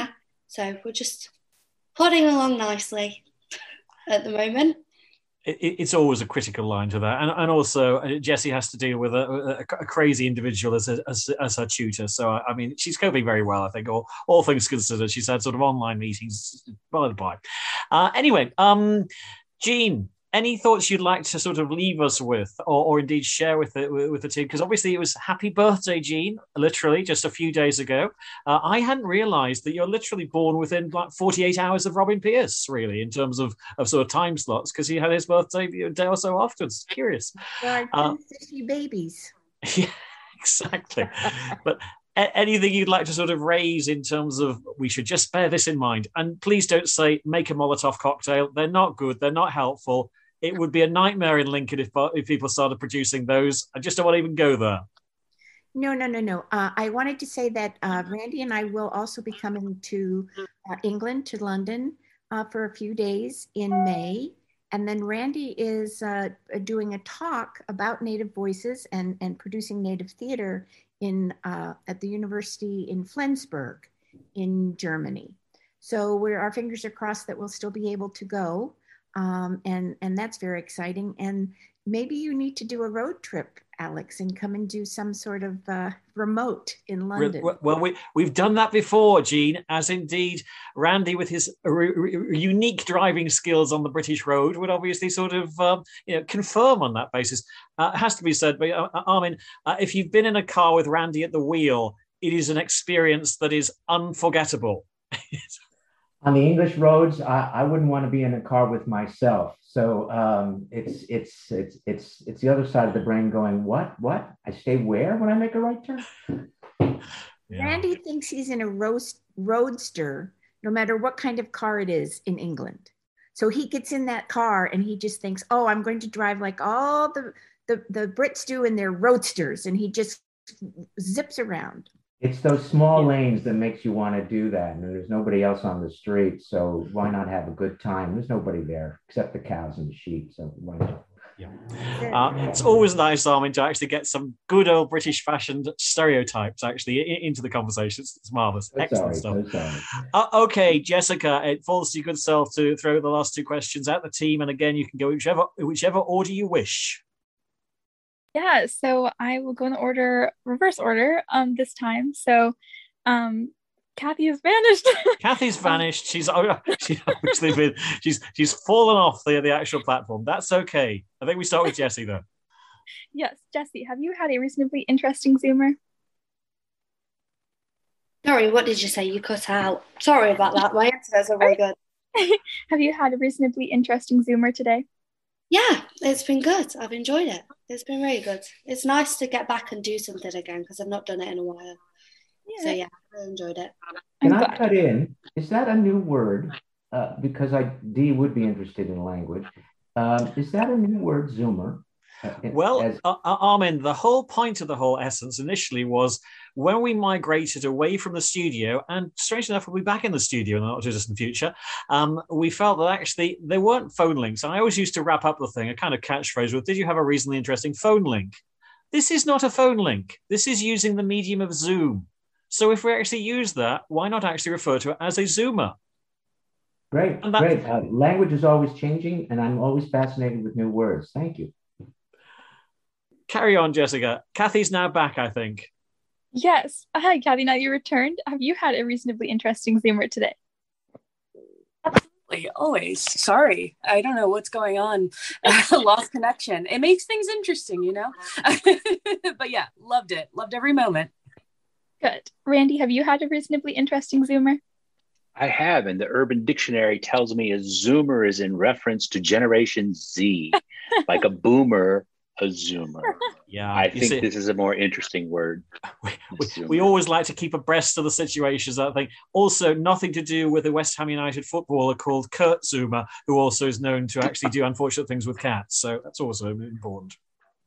So we're just plodding along nicely at the moment. It, it's always a critical line to that, and and also uh, Jessie has to deal with a, a, a crazy individual as, a, as as her tutor. So I mean, she's coping very well, I think. All all things considered, she's had sort of online meetings by the by. Uh, anyway, um, Jean, any thoughts you'd like to sort of leave us with, or, or indeed share with the with the team? Because obviously it was happy birthday, Jean, literally just a few days ago. Uh, I hadn't realised that you're literally born within like forty-eight hours of Robin Pierce, really, in terms of, of sort of time slots, because he had his birthday a day or so afterwards. Curious. There are uh, fifty babies. Yeah, exactly. But a- anything you'd like to sort of raise in terms of we should just bear this in mind, and please don't say make a Molotov cocktail. They're not good. They're not helpful. It would be a nightmare in Lincoln if, if people started producing those. I just don't want to even go there. No, no, no, no. Uh, I wanted to say that uh, Randy and I will also be coming to uh, England, to London, uh, for a few days in May. And then Randy is uh, doing a talk about Native voices and, and producing Native theater in uh, at the university in Flensburg in Germany. So we're, our fingers are crossed that we'll still be able to go. Um, and, and that's very exciting. And maybe you need to do a road trip, Alex, and come and do some sort of uh, remote in London. Well, we, we've done that before, Jean, as indeed Randy, with his re- re- unique driving skills on the British road, would obviously sort of um, you know, confirm on that basis. Uh, it has to be said, but uh, Armin, uh, if you've been in a car with Randy at the wheel, it is an experience that is unforgettable. On the English roads, I, I wouldn't want to be in a car with myself. So um, it's it's it's it's it's the other side of the brain going, what what? I stay where when I make a right turn? Yeah. Randy thinks he's in a roast, roadster, no matter what kind of car it is in England. So he gets in that car and he just thinks, oh, I'm going to drive like all the the, the Brits do in their roadsters, and he just zips around. It's those small lanes that makes you want to do that. And there's nobody else on the street. So why not have a good time? There's nobody there except the cows and the sheep. So why not? Yeah. Uh, it's always nice, Armin, to actually get some good old British fashioned stereotypes actually I- into the conversation. It's, it's marvelous. So Excellent sorry, stuff. so sorry. Uh, okay, Jessica, it falls to your good self to throw the last two questions at the team. And again, you can go whichever whichever order you wish. Yeah, so I will go in the order, reverse order um, this time. So um, Kathy has vanished. Kathy's vanished. She's, she's obviously been, she's she's fallen off the, the actual platform. That's okay. I think we start with Jessie though. Yes, Jessie, have you had a reasonably interesting Zoomer? Sorry, what did you say? You cut out. Sorry about that. My answers are very good. Have you had a reasonably interesting Zoomer today? Yeah, it's been good. I've enjoyed it. It's been really good. It's nice to get back and do something again because I've not done it in a while. Yeah. So yeah, I enjoyed it. Can I cut in? Is that a new word? Uh, because I Dee would be interested in language. Um, is that a new word, Zoomer? Uh, well, as- uh, Armin, the whole point of the whole essence initially was when we migrated away from the studio, and strange enough, we'll be back in the studio in the not too distant future, um, we felt that actually there weren't phone links. And I always used to wrap up the thing, a kind of catchphrase with, did you have a reasonably interesting phone link? This is not a phone link. This is using the medium of Zoom. So if we actually use that, why not actually refer to it as a Zoomer? Great, that- great. Uh, language is always changing, and I'm always fascinated with new words. Thank you. Carry on, Jessica. Kathy's now back, I think. Yes. Hi, Kathy. Now you returned. Have you had a reasonably interesting Zoomer today? Absolutely. Always. Sorry. I don't know what's going on. Lost connection. It makes things interesting, you know? But yeah, loved it. Loved every moment. Good. Randy, have you had a reasonably interesting Zoomer? I have, and the Urban Dictionary tells me a Zoomer is in reference to Generation Z, like a boomer, a Zoomer. Yeah, I you think see- this is a more interesting word. We, we, Zoomer. we always like to keep abreast of the situations, I think. Also, nothing to do with a West Ham United footballer called Kurt Zoomer, who also is known to actually do unfortunate things with cats. So that's also important.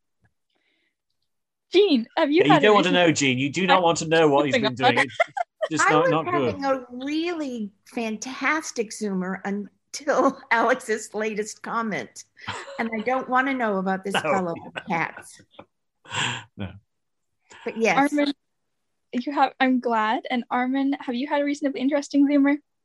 Jean, have you Yeah, you had don't a want to reasonably- know, Gene. You do not want to know what he's been doing. It's just I not, was not good. having a really fantastic Zoomer until Alex's latest comment. And I don't want to know about this No. fellow with cats. No. But yes, Armin, you have. I'm glad. And Armin, have you had a reasonably interesting Zoomer?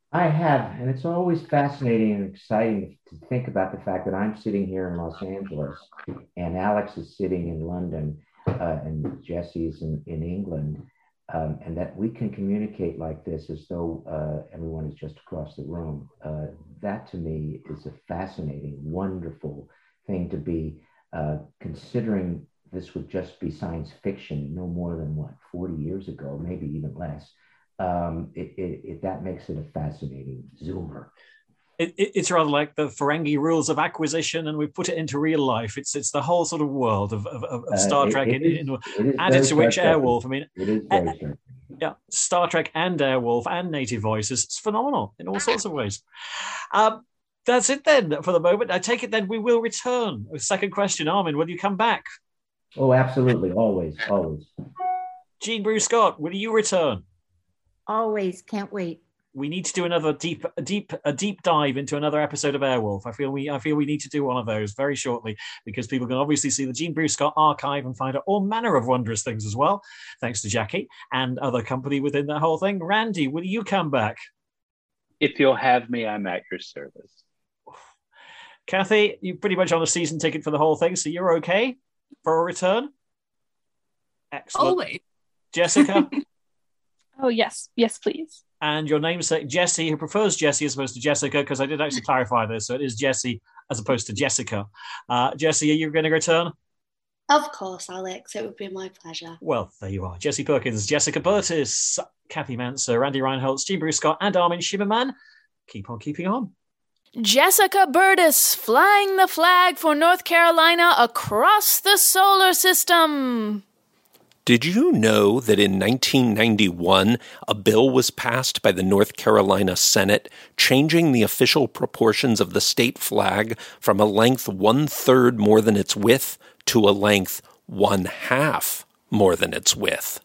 I have, and it's always fascinating and exciting to think about the fact that I'm sitting here in Los Angeles and Alex is sitting in London uh, and Jesse's in, in England, um, and that we can communicate like this as though uh, everyone is just across the room. Uh, that to me is a fascinating, wonderful thing to be uh, considering. This would just be science fiction no more than what, forty years ago, maybe even less. Um, it, it, it, that makes it a fascinating Zoomer. It, it, it's rather like the Ferengi rules of acquisition, and we put it into real life. It's it's the whole sort of world of, of, of Star uh, it, Trek. it in, is, in, added to which Airwolf. I mean, it is very uh, yeah, Star Trek and Airwolf and native voices. It's phenomenal in all sorts of ways. Um, that's it then for the moment. I take it then we will return. Second question, Armin, will you come back? Oh, absolutely, always, always. Jean Bruce Scott, will you return? Always, can't wait. We need to do another deep, a deep, a deep dive into another episode of Airwolf. I feel we, I feel we need to do one of those very shortly because people can obviously see the Jean Bruce Scott archive and find out all manner of wondrous things as well, thanks to Jackie and other company within that whole thing. Randy, will you come back? If you'll have me, I'm at your service. Kathy, you're pretty much on a season ticket for the whole thing, so you're okay for a return? Excellent. Always. Jessica? Oh, yes. Yes, please. And your namesake, Jessie, who prefers Jessie as opposed to Jessica, because I did actually clarify this, so it is Jessie as opposed to Jessica. Uh, Jessie, are you going to return? Of course, Alex. It would be my pleasure. Well, there you are. Jessie Perkins, Jessica Burtis, Kathy Manser, Randy Reinholtz, Jean Bruce Scott, and Armin Shimerman. Keep on keeping on. Jessica Burtis, flying the flag for North Carolina across the solar system. Did you know that in nineteen ninety-one, a bill was passed by the North Carolina Senate changing the official proportions of the state flag from a length one-third more than its width to a length one-half more than its width?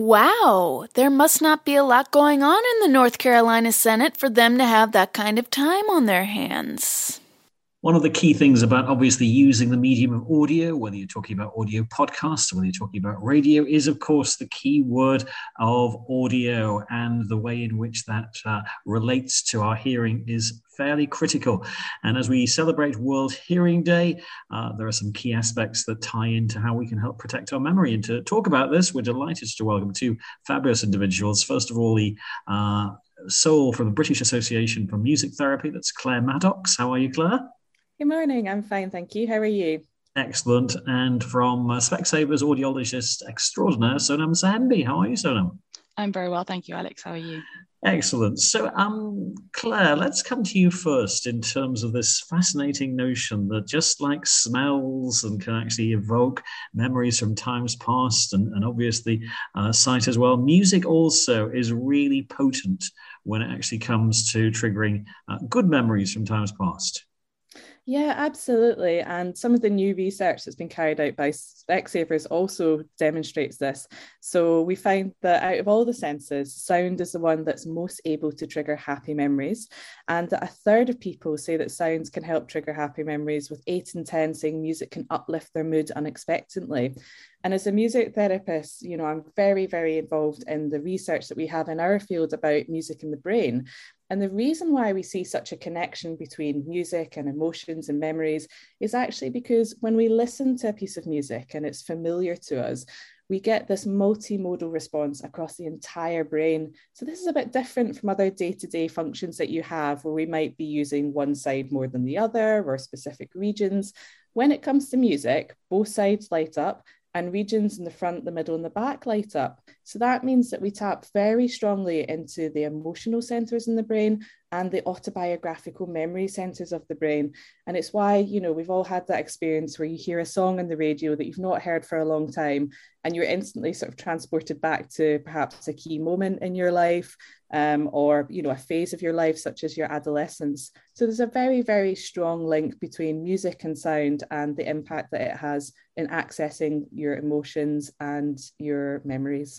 Wow, there must not be a lot going on in the North Carolina Senate for them to have that kind of time on their hands. One of the key things about obviously using the medium of audio, whether you're talking about audio podcasts or whether you're talking about radio, is of course the key word of audio, and the way in which that uh, relates to our hearing is fairly critical. And as we celebrate World Hearing Day, uh, there are some key aspects that tie into how we can help protect our memory. And to talk about this, we're delighted to welcome two fabulous individuals. First of all, the uh, soul from the British Association for Music Therapy, that's Claire Maddox. How are you, Claire? Good morning. I'm fine, thank you. How are you? Excellent. And from uh, Specsavers audiologist extraordinaire, Sonam Sahambi. How are you, Sonam? I'm very well, thank you, Alex. How are you? Excellent. So, um, Claire, let's come to you first in terms of this fascinating notion that just like smells and can actually evoke memories from times past, and, and obviously uh, sight as well, music also is really potent when it actually comes to triggering uh, good memories from times past. Yeah, absolutely. And some of the new research that's been carried out by Specsavers also demonstrates this. So we find that out of all the senses, sound is the one that's most able to trigger happy memories. And that a third of people say that sounds can help trigger happy memories, with eight in ten saying music can uplift their mood unexpectedly. And as a music therapist, you know, I'm very, very involved in the research that we have in our field about music in the brain. And the reason why we see such a connection between music and emotions and memories is actually because when we listen to a piece of music and it's familiar to us, we get this multimodal response across the entire brain. So this is a bit different from other day-to-day functions that you have, where we might be using one side more than the other or specific regions. When it comes to music, both sides light up, and regions in the front, the middle, and the back light up. So that means that we tap very strongly into the emotional centers in the brain and the autobiographical memory centers of the brain. And it's why, you know, we've all had that experience where you hear a song on the radio that you've not heard for a long time, and you're instantly sort of transported back to perhaps a key moment in your life, um, or, you know, a phase of your life, such as your adolescence. So there's a very, very strong link between music and sound and the impact that it has in accessing your emotions and your memories.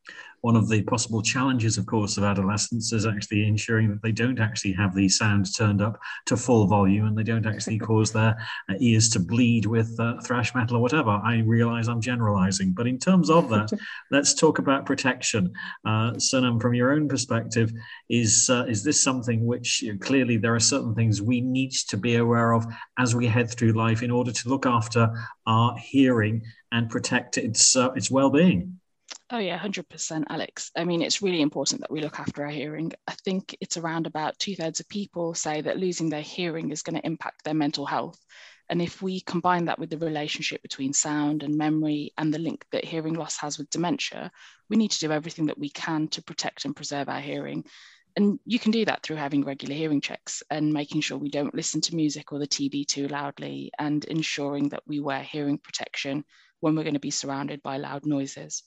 One of the possible challenges, of course, of adolescence is actually ensuring that they don't actually have these sounds turned up to full volume and they don't actually cause their uh, ears to bleed with uh, thrash metal or whatever. I realize I'm generalizing, but in terms of that, let's talk about protection. Uh, Sonam, from your own perspective, is uh, is this something which you know, clearly there are certain things we need to be aware of as we head through life in order to look after our hearing and protect its uh, its well-being? Oh yeah, one hundred percent, Alex. I mean, it's really important that we look after our hearing. I think it's around about two thirds of people say that losing their hearing is going to impact their mental health. And if we combine that with the relationship between sound and memory and the link that hearing loss has with dementia, we need to do everything that we can to protect and preserve our hearing. And you can do that through having regular hearing checks and making sure we don't listen to music or the T V too loudly, and ensuring that we wear hearing protection when we're going to be surrounded by loud noises.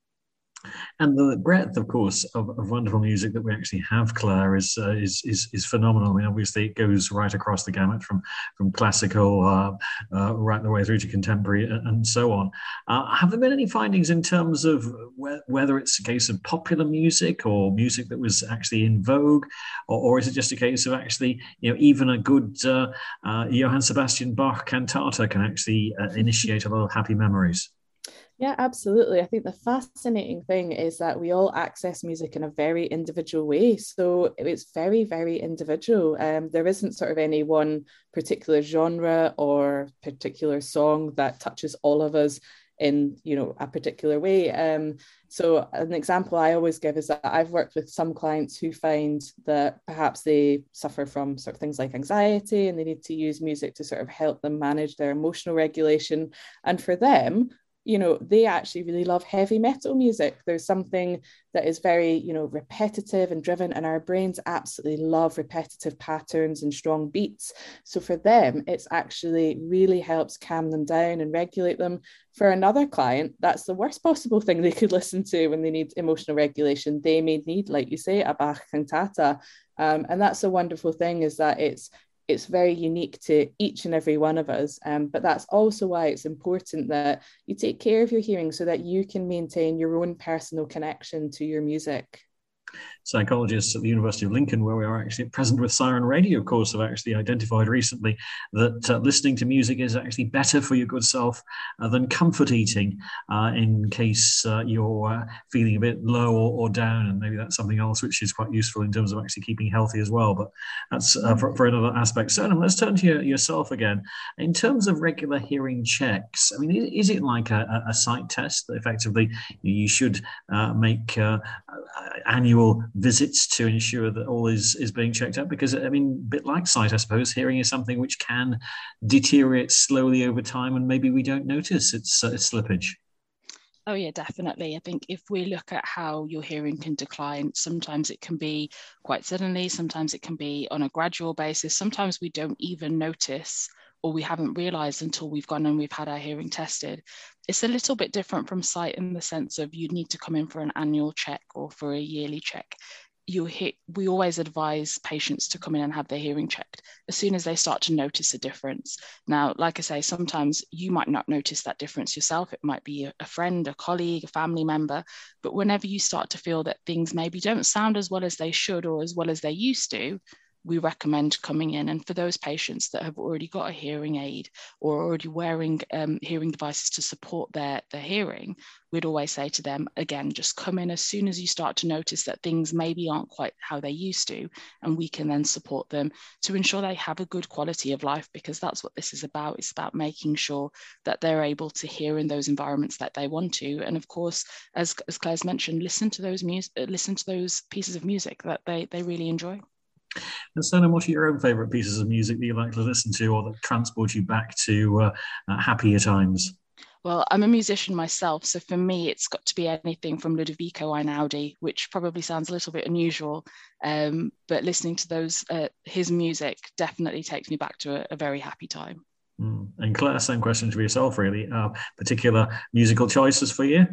And the breadth, of course, of, of wonderful music that we actually have, Claire, is, uh, is is is phenomenal. I mean, obviously, it goes right across the gamut from from classical uh, uh, right the way through to contemporary and, and so on. Uh, have there been any findings in terms of wh- whether it's a case of popular music or music that was actually in vogue, or, or is it just a case of actually, you know, even a good uh, uh, Johann Sebastian Bach cantata can actually uh, initiate a lot of happy memories? Yeah, absolutely. I think the fascinating thing is that we all access music in a very individual way. So it's very, very individual. Um, there isn't sort of any one particular genre or particular song that touches all of us in, you know, a particular way. Um, so an example I always give is that I've worked with some clients who find that perhaps they suffer from sort of things like anxiety and they need to use music to sort of help them manage their emotional regulation. And for them, you know, they actually really love heavy metal music. There's something that is very, you know, repetitive and driven, and our brains absolutely love repetitive patterns and strong beats. So for them, it's actually really helps calm them down and regulate them. For another client, that's the worst possible thing they could listen to when they need emotional regulation. They may need, like you say, a Bach cantata. Um, and that's a wonderful thing, is that it's It's very unique to each and every one of us. Um, but that's also why it's important that you take care of your hearing so that you can maintain your own personal connection to your music. Psychologists at the University of Lincoln, where we are actually present with Siren Radio, of course, have actually identified recently that uh, listening to music is actually better for your good self uh, than comfort eating uh, in case uh, you're uh, feeling a bit low or, or down. And maybe that's something else which is quite useful in terms of actually keeping healthy as well. But that's uh, for, for another aspect. So let's turn to your, yourself again. In terms of regular hearing checks, I mean, is it like a, a sight test that effectively you should uh, make uh, annual visits to ensure that all is is being checked out? Because I mean, a bit like sight, I suppose, hearing is something which can deteriorate slowly over time, and maybe we don't notice its, uh, its slippage. Oh yeah, definitely. I think if we look at how your hearing can decline, sometimes it can be quite suddenly, sometimes it can be on a gradual basis, sometimes we don't even notice or we haven't realized until we've gone and we've had our hearing tested. It's a little bit different from sight in the sense of you need to come in for an annual check or for a yearly check. You hit, we always advise patients to come in and have their hearing checked as soon as they start to notice a difference. Now, like I say, sometimes you might not notice that difference yourself. It might be a friend, a colleague, a family member, but whenever you start to feel that things maybe don't sound as well as they should or as well as they used to, we recommend coming in. And for those patients that have already got a hearing aid or already wearing um, hearing devices to support their, their hearing, we'd always say to them, again, just come in as soon as you start to notice that things maybe aren't quite how they used to, and we can then support them to ensure they have a good quality of life, because that's what this is about. It's about making sure that they're able to hear in those environments that they want to. And of course, as, as Claire's mentioned, listen to those music, listen to those pieces of music that they, they really enjoy. And Sonam, what are your own favourite pieces of music that you like to listen to or that transport you back to uh, uh, happier times? Well, I'm a musician myself, so for me, it's got to be anything from Ludovico Einaudi, which probably sounds a little bit unusual, um, but listening to those, uh, his music definitely takes me back to a, a very happy time. Mm. And Claire, same question to yourself, really. Uh, particular musical choices for you?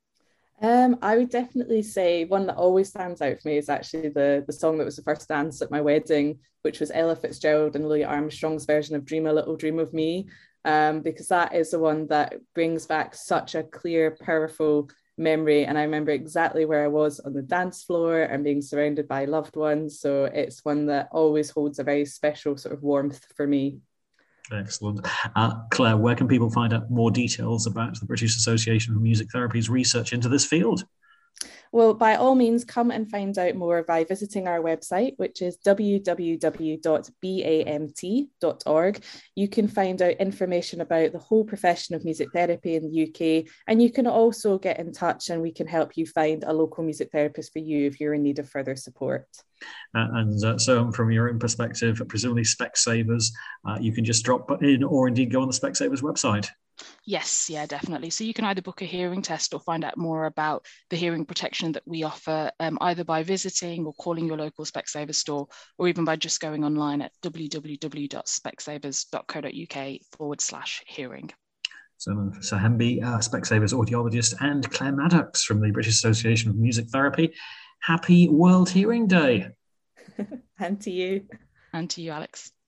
Um, I would definitely say one that always stands out for me is actually the, the song that was the first dance at my wedding, which was Ella Fitzgerald and Louis Armstrong's version of Dream a Little Dream of Me, um, because that is the one that brings back such a clear, powerful memory, and I remember exactly where I was on the dance floor and being surrounded by loved ones. So it's one that always holds a very special sort of warmth for me. Excellent. Uh, Claire, where can people find out more details about the British Association for Music Therapy's research into this field? Well, by all means, come and find out more by visiting our website, which is w w w dot b a m t dot org. You can find out information about the whole profession of music therapy in the U K, and you can also get in touch and we can help you find a local music therapist for you if you're in need of further support. Uh, and uh, so from your own perspective, presumably Specsavers, uh, you can just drop in or indeed go on the Specsavers website. Yes, yeah, definitely. So you can either book a hearing test or find out more about the hearing protection that we offer, um, either by visiting or calling your local Specsavers store, or even by just going online at w w w dot specsavers dot co dot u k forward slash hearing. So Professor Hemby, uh, Specsavers audiologist, and Claire Maddox from the British Association of Music Therapy. Happy World Hearing Day. And to you. And to you, Alex.